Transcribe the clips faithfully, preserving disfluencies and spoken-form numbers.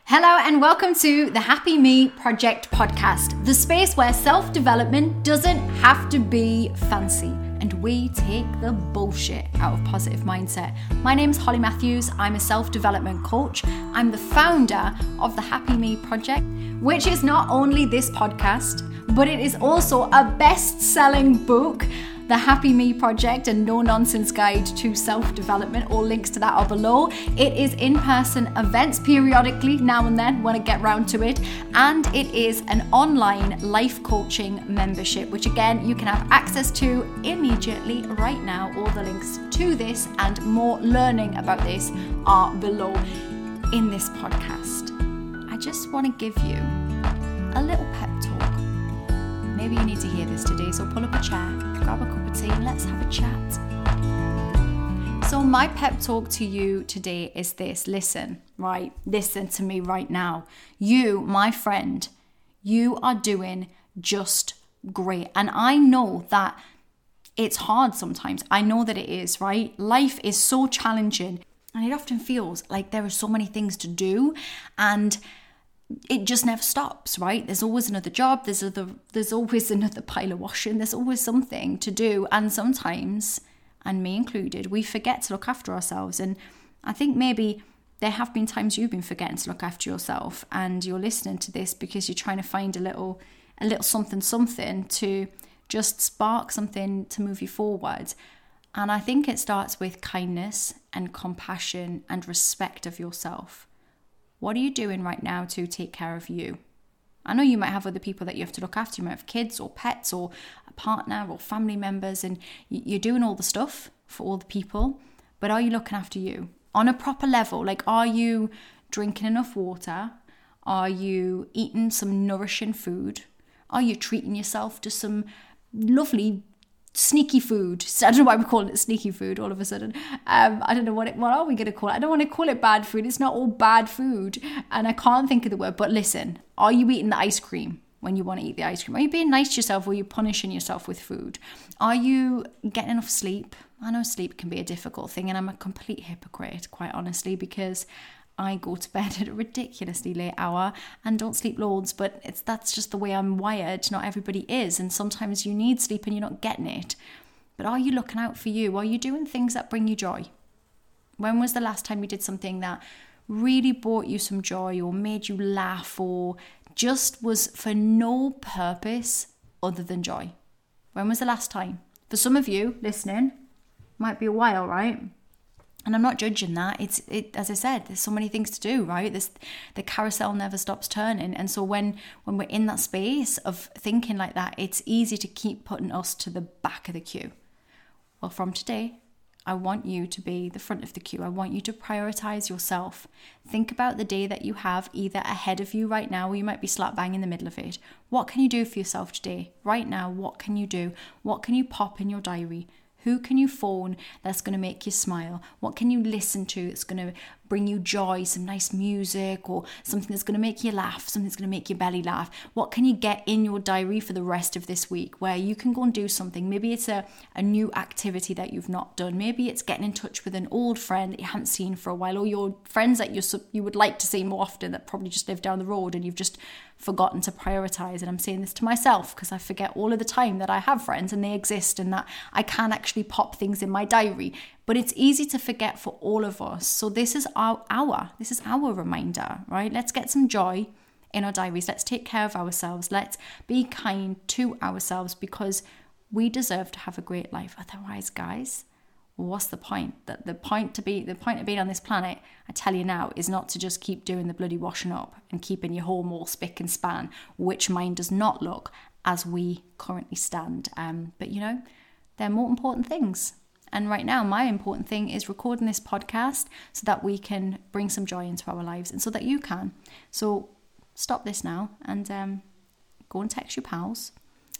Hello and welcome to the Happy Me Project podcast, the space where self-development doesn't have to be fancy and we take the bullshit out of positive mindset. My name's Holly Matthews. I'm a self-development coach. I'm the founder of the Happy Me Project, which is not only this podcast, but it is also a best-selling book, The Happy Me Project, a no-nonsense guide to self-development. All links to that are below. It is in-person events periodically, now and then, when I get round to it. And it is an online life coaching membership, which again, you can have access to immediately right now. All the links to this and more learning about this are below. In this podcast, I just want to give you a little pep talk. Maybe you need to hear this today, so pull up a chair, grab a cup of tea, and let's have a chat. So my pep talk to you today is this. Listen, right? Listen to me right now. You, my friend, you are doing just great. And I know that it's hard sometimes. I know that it is, right? Life is so challenging, and it often feels like there are so many things to do, and it just never stops, right? There's always another job. There's other, there's always another pile of washing. There's always something to do. And sometimes, and me included, we forget to look after ourselves. And I think maybe there have been times you've been forgetting to look after yourself, and you're listening to this because you're trying to find a little, a little something, something to just spark something to move you forward. And I think it starts with kindness and compassion and respect of yourself. What are you doing right now to take care of you? I know you might have other people that you have to look after. You might have kids or pets or a partner or family members, and you're doing all the stuff for all the people. But are you looking after you on a proper level? Like, are you drinking enough water? Are you eating some nourishing food? Are you treating yourself to some lovely sneaky food? I don't know why we're calling it sneaky food all of a sudden. Um, I don't know what it, what are we going to call it? I don't want to call it bad food. It's not all bad food. And I can't think of the word. But listen, are you eating the ice cream when you want to eat the ice cream? Are you being nice to yourself, or are you punishing yourself with food? Are you getting enough sleep? I know sleep can be a difficult thing, and I'm a complete hypocrite, quite honestly, because I go to bed at a ridiculously late hour and don't sleep loads, but it's that's just the way I'm wired. Not everybody is, and sometimes you need sleep and you're not getting it. But are you looking out for you? Are you doing things that bring you joy? When was the last time you did something that really brought you some joy, or made you laugh, or just was for no purpose other than joy? When was the last time? For some of you listening, might be a while, right? And I'm not judging that. It's it as I said, there's so many things to do, right? This the carousel never stops turning. And so when when we're in that space of thinking like that, it's easy to keep putting us to the back of the queue. Well, from today, I want you to be the front of the queue. I want you to prioritize yourself. Think about the day that you have either ahead of you right now, or you might be slap bang in the middle of it. What can you do for yourself today? Right now, what can you do? What can you pop in your diary? Who can you phone that's going to make you smile? What can you listen to that's going to bring you joy? Some nice music, or something that's going to make you laugh, something that's going to make your belly laugh. What can you get in your diary for the rest of this week where you can go and do something? Maybe it's a, a new activity that you've not done. Maybe it's getting in touch with an old friend that you haven't seen for a while, or your friends that you you would like to see more often that probably just live down the road and you've just forgotten to prioritize. And I'm saying this to myself because I forget all of the time that I have friends and they exist, and that I can actually pop things in my diary. But it's easy to forget for all of us. So this is our hour. This is our reminder, right? Let's get some joy in our diaries. Let's take care of ourselves. Let's be kind to ourselves, because we deserve to have a great life. Otherwise, guys, what's the point? That the point to be the point of being on this planet, I tell you now, is not to just keep doing the bloody washing up and keeping your home all spick and span, which mine does not look as we currently stand. Um, but you know, there are more important things. And right now, my important thing is recording this podcast so that we can bring some joy into our lives, and so that you can. So stop this now and um, go and text your pals,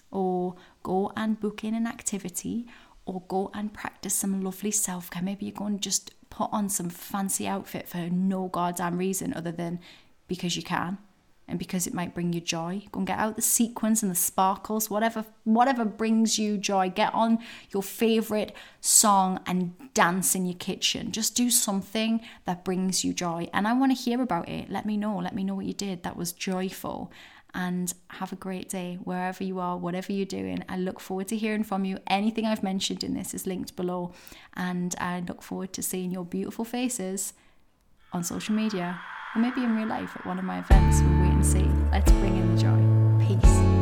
or go and book in an activity, or go and practice some lovely self-care. Maybe you're going to just put on some fancy outfit for no goddamn reason other than because you can. and because it might bring you joy. Go and get out the sequins and the sparkles, whatever whatever brings you joy. Get on your favorite song and dance in your kitchen. Just do something that brings you joy. And I want to hear about it. Let me know. Let me know what you did that was joyful. And have a great day wherever you are, whatever you're doing. I look forward to hearing from you. Anything I've mentioned in this is linked below. And I look forward to seeing your beautiful faces on social media, or maybe in real life at one of my events. We'll wait and see. Let's bring in the joy. Peace.